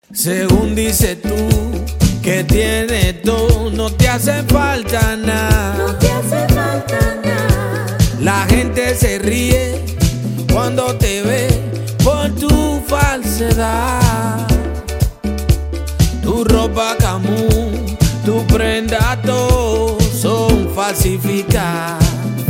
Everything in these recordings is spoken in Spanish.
Según dices tú, que tienes todo, no te hace falta nada. No te hace falta nada. La gente se ríe cuando te ve por tu falsedad. Tu ropa Camus, tu prenda, todo son falsificadas.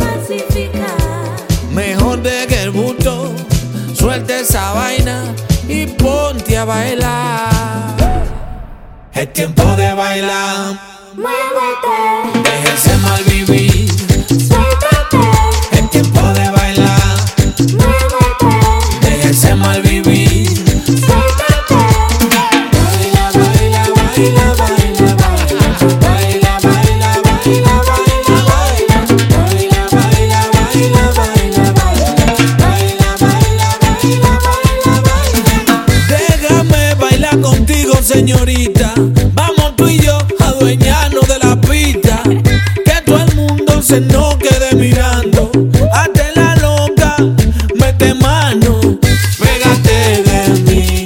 Mejor de que el bulto, suelte esa vaina y ponte a bailar. Es tiempo de bailar. Muévete, Deja ese mal vivir. suéltate. Es tiempo de bailar. Muévete, Deja ese mal vivir. suéltate. Baila, baila, baila, baila, baila, baila, baila, baila, baila, baila, baila, baila, baila, baila, baila, baila, baila, baila. Déjame bailar contigo, señorita. Vamos tú y yo a adueñarnos de la pista. Que todo el mundo se nos quede mirando. Hazte la loca, mete mano, pégate de mí.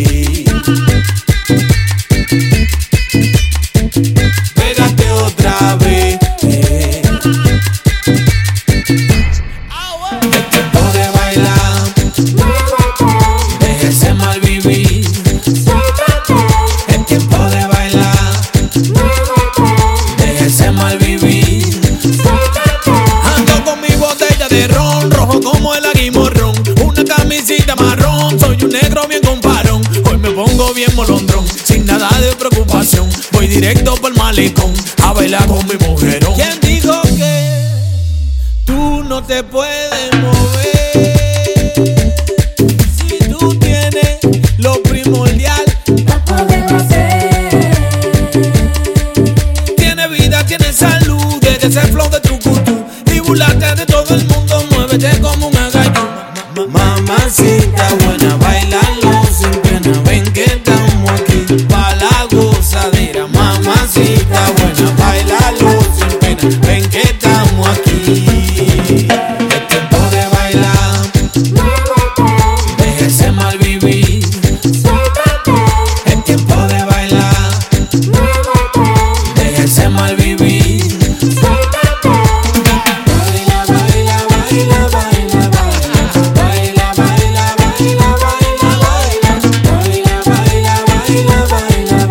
Pégate otra vez. Es tiempo de bailar. Muévete, Deja ese mal vivir. suéltate. Es tiempo de bailar. Muévete, Deja ese mal vivir. suéltate. Ando con mi botella de ron, rojo como el aguimorrón. Una camisita marrón, soy un negro bien comparón. Hoy me pongo bien molondrón, sin nada de preocupación. Voy directo por el malecón, a bailar con mi mujerón. ¿Quién dijo que tú no te puedes mover? Si tú tienes lo primordial. Pa' poderlo hacer. Tiene vida, tiene salud, desde ese flow de trucutú. Y burlate de todo el mundo, muévete como un agayú. Mamacita buena, bailalo sin pena. Ven que estamos aquí pa' la gozadera. Mamacita buena, bailalo sin pena. Ven que estamos aquí. Es tiempo de bailar, Muévete, deja ese mal vivir. suéltate. Es tiempo de bailar, Muévete, deja ese mal vivir. suéltate. Baila, baila, baila, baila, baila, baila, baila, baila, baila, baila, baila, baila, baila, baila, baila, baila,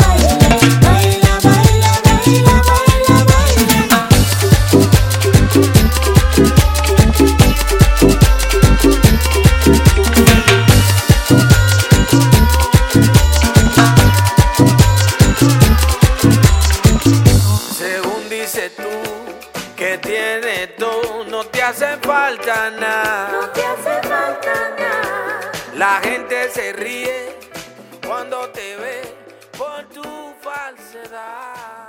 Según dices tú, que tienes todo, no te hace falta No nada. te hace falta nada. La gente se ríe cuando te ve por tu falsedad.